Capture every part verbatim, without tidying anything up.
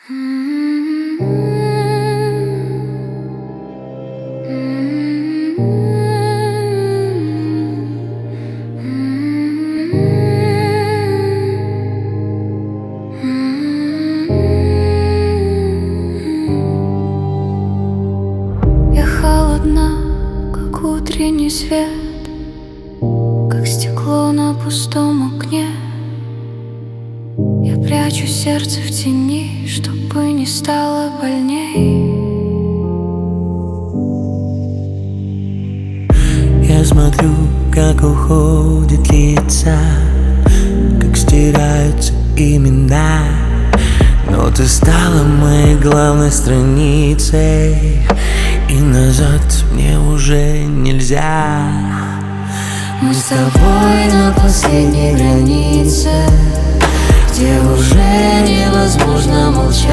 Я холодна, как утренний свет, как стекло на пустом окне. Я прячу сердце в тени, чтобы не стало больней. Я смотрю, как уходят лица, как стираются имена, но ты стала моей главной страницей, и назад мне уже нельзя. Мы с тобой на последней границе, где уже невозможно молчать.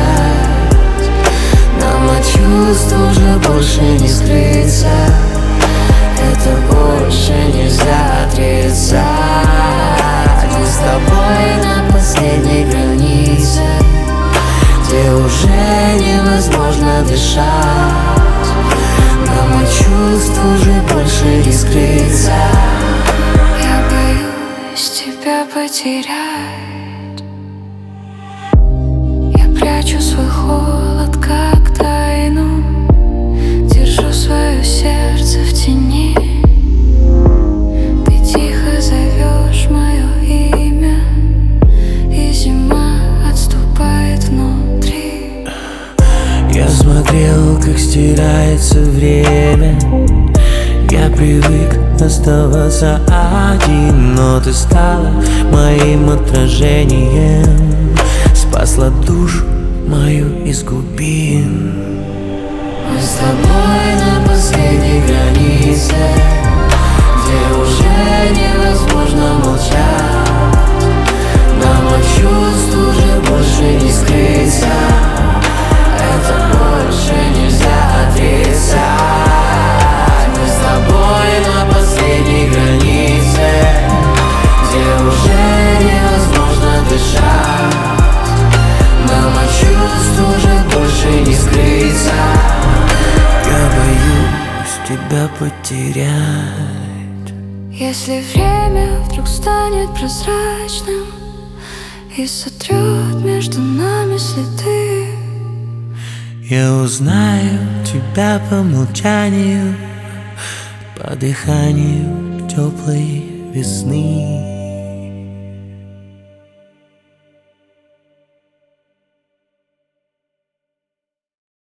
Нам от чувств уже больше не скрыться, это больше нельзя отрицать. Мы с тобой на последней границе, где уже невозможно дышать. Нам от чувств уже больше не скрыться. Я боюсь тебя потерять. Я прячу свой холод, как тайну, держу свое сердце в тени. Ты тихо зовешь мое имя, и зима отступает внутри. Я смотрел, как стирается время. Я привык оставаться один, но ты стала моим отражением, спасла душу мою из глубин. Мы с тобой на последней границе, где уже невозможно молчать. Нам от чувств уже больше не скрыться, это больше нельзя отрицать. Мы с тобой на последней границе, где уже невозможно дышать. Нам от чувств уже больше не скрыться. Я боюсь тебя потерять. Если время вдруг станет прозрачным и сотрет между нами следы, я узнаю тебя по молчанию, по дыханию теплой весны.